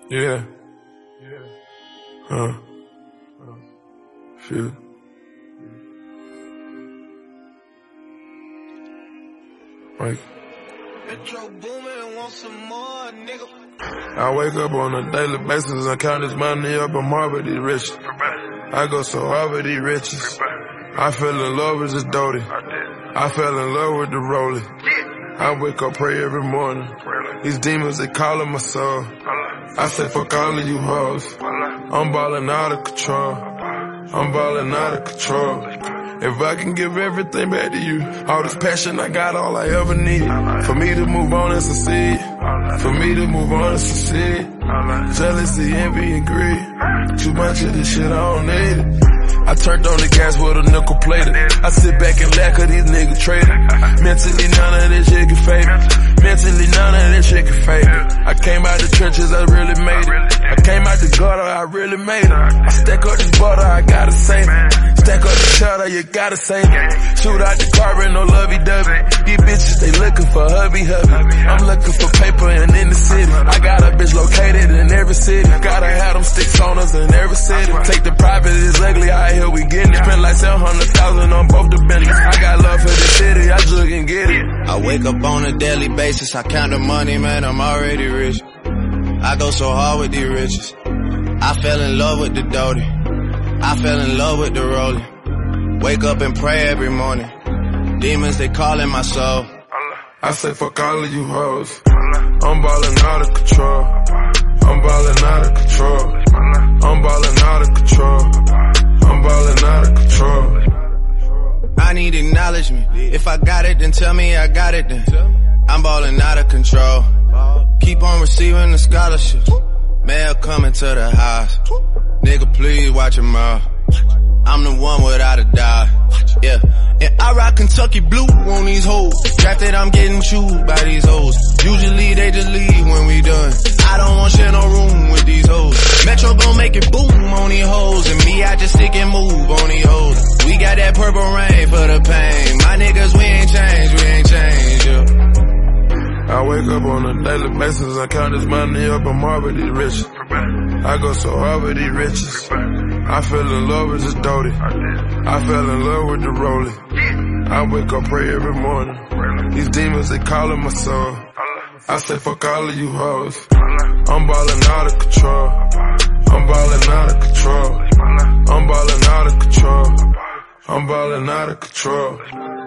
Yeah. Shit. Like, I wake up on a daily basis and count this money up. I'm hard with these riches. I go so hard with these riches. I fell in love with this Doty. I fell in love with the Rollie. I wake up, pray every morning. These demons, they calling my soul. I say fuck all of you hoes. I'm ballin' out of control. I'm ballin' out of control. If I can give everything back to you, all this passion I got, all I ever need. For me to move on and succeed. For me to move on and succeed. Jealousy, envy, and greed. Too much of this shit, I don't need it. I turned on the gas with a nickel plated. I sit back and laugh 'cause these niggas traded. Mentally, none of this shit can fade me. Mentally, none of this shit can fade me. I came out the trenches, I really made it. I came out the gutter, I really made it. I stack up this butter, I gotta save it. Stack up the cheddar, you gotta save it. Shoot out the car in no lovey-dovey. These bitches, they looking for hubby-hubby. I'm looking for paper and in the city. I got a bitch located in every city. Gotta have them sticks on us in every city. Take the private, it's ugly out here, we getting it. Spend like 700,000 on both the Bentleys. I got love for the city, I just can get it. I wake up on a daily basis, I count the money, man, I'm already rich. I go so hard with these riches. I fell in love with the Doty. I fell in love with the Rollie. Wake up and pray every morning. Demons, they calling my soul. I say fuck all of you hoes. I'm ballin' out of control. I'm ballin' out of control. I'm ballin' out of control. I'm ballin' out of control. I need acknowledgement. If I got it, then tell me I got it then. I'm ballin' out of control. Keep on receiving the scholarships. Mail coming to the house. Nigga, please watch your mouth. I'm the one without a doubt. Yeah. And I rock Kentucky blue on these hoes. Drafted, I'm getting chewed by these hoes. Usually they just leave when we done. I don't want share no room with these hoes. Metro gon' make it boom on these hoes. And me, I just stick and move on these hoes. We got that purple rain for the pain. My niggas, we ain't changed, yeah. I wake up on a daily basis, I count this money up, I'm hard with these riches. I go so hard with these riches. I fell in love with this Doty. I fell in love with the Rollie. I wake up, pray every morning. These demons, they calling my soul. I say fuck all of you hoes. I'm ballin' out of control. I'm ballin' out of control. I'm ballin' out of control. I'm ballin' out of control.